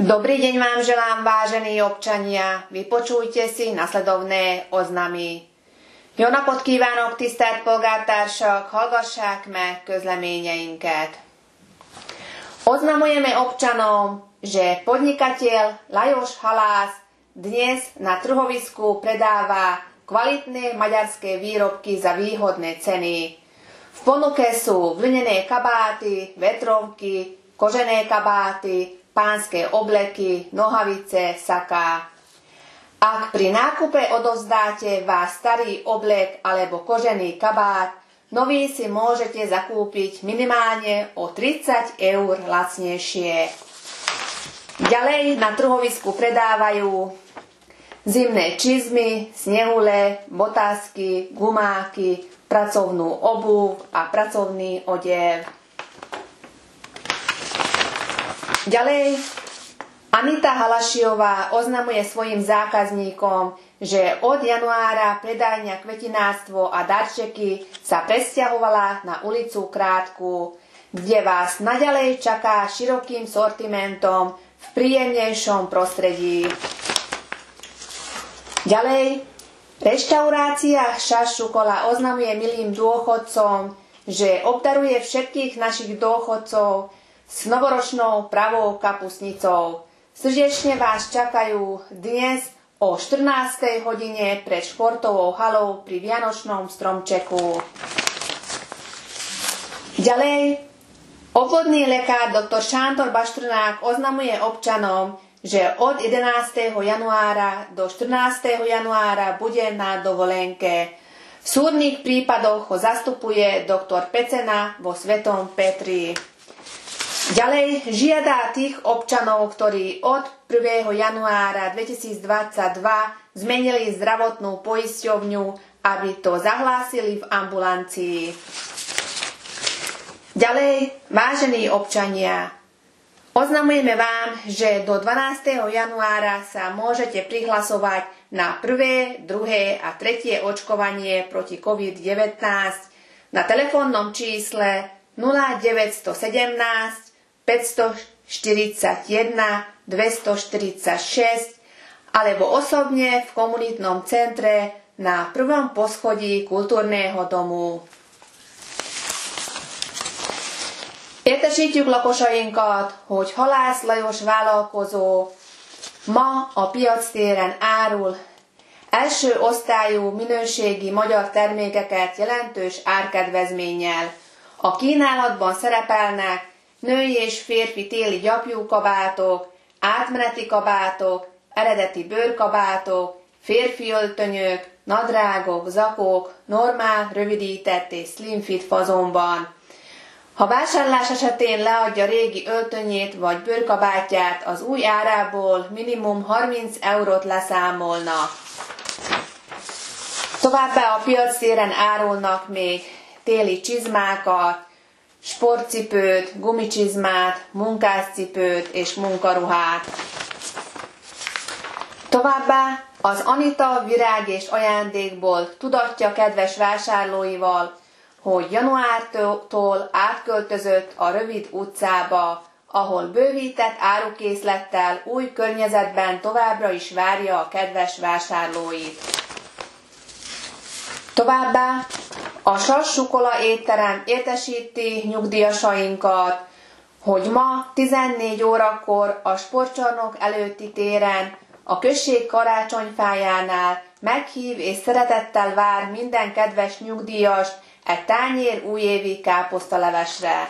Dobrý deň vám želám, vážení občania. Vypočujte si nasledovné oznamy. Jó napot kívánok, tisztelt polgártársak, hallgassák meg közleményeinket. Oznamujeme občanom, že podnikateľ Lajos Halász dnes na trhovisku predáva kvalitné maďarské výrobky za výhodné ceny. V ponuke sú vlnené kabáty, vetrovky, kožené kabáty, pánske obleky, nohavice, saká. Ak pri nákupe odovzdáte váš starý oblek alebo kožený kabát, nový si môžete zakúpiť minimálne o 30 eur lacnejšie. Ďalej na trhovisku predávajú zimné čizmy, snehule, botázky, gumáky, pracovnú obuv a pracovný odev. Ďalej, Anita Halašiová oznamuje svojim zákazníkom, že od januára predajňa Kvetinárstvo a darčeky sa presťahovala na ulicu Krátku, kde vás naďalej čaká širokým sortimentom v príjemnejšom prostredí. Ďalej, reštaurácia Šašukola oznamuje milým dôchodcom, že obdaruje všetkých našich dôchodcov s novoročnou pravou kapustnicou. Srdečne vás čakajú dnes o 14. hodine pred športovou halou pri Vianočnom stromčeku. Ďalej, obvodný lekár dr. Šántor Baštrnák oznamuje občanom, že od 11. januára do 14. januára bude na dovolenke. V súdnych prípadoch ho zastupuje doktor Pecena vo Svetom Petri. Ďalej žiada tých občanov, ktorí od 1. januára 2022 zmenili zdravotnú poisťovňu, aby to zahlásili v ambulancii. Ďalej, vážení občania, oznamujeme vám, že do 12. januára sa môžete prihlasovať na prvé, druhé a tretie očkovanie proti COVID-19 na telefónnom čísle 0917 541 246 alebo osobne v komunitnom centre na prvom poschodí kultúrneho domu. Értesítjük lakosainkat, hogy Halász Lajos vállalkozó ma a piactéren árul első osztályú minőségi magyar termékeket jelentős árkedvezménnyel. A kínálatban szerepelnek női és férfi téli gyapjúkabátok, átmeneti kabátok, eredeti bőrkabátok, férfi öltönyök, nadrágok, zakók, normál, rövidített és slimfit fazonban. Ha vásárlás esetén leadja régi öltönyét vagy bőrkabátját, az új árából minimum 30 eurót leszámolnak. Továbbá a piactéren árulnak még téli csizmákat, sportcipőt, gumicsizmát, munkáscipőt és munkaruhát. Továbbá az Anita virág és ajándékból tudatja kedves vásárlóival, hogy januártól átköltözött a Rövid utcába, ahol bővített árukészlettel új környezetben továbbra is várja a kedves vásárlóit. Továbbá a Sassukola étterem értesíti nyugdíjasainkat, hogy ma 14 órakor a sportcsarnok előtti téren a község karácsonyfájánál meghív és szeretettel vár minden kedves nyugdíjast egy tányér újévi káposztalevesre.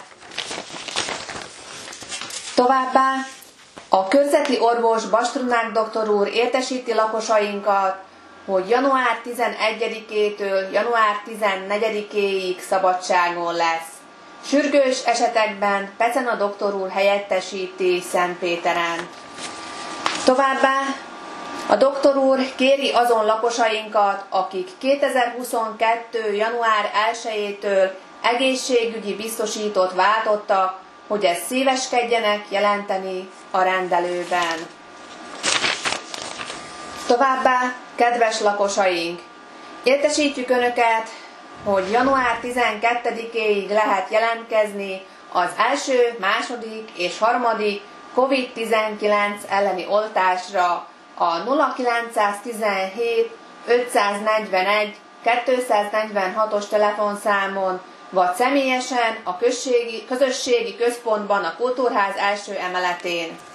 Továbbá a körzeti orvos Bastrunák doktor úr értesíti lakosainkat, hogy január 11-től január 14-éig szabadságon lesz. Sürgős esetekben Pecena doktor úr helyettesíti Szentpéteren. Továbbá a doktor úr kéri azon lakosainkat, akik 2022. január 1-től egészségügyi biztosítót váltottak, hogy ezt szíveskedjenek jelenteni a rendelőben. Továbbá, kedves lakosaink, értesítjük Önöket, hogy január 12-éig lehet jelentkezni az első, második és harmadik COVID-19 elleni oltásra a 0917 541 246-os telefonszámon, vagy személyesen a közösségi központban a Kultúrház első emeletén.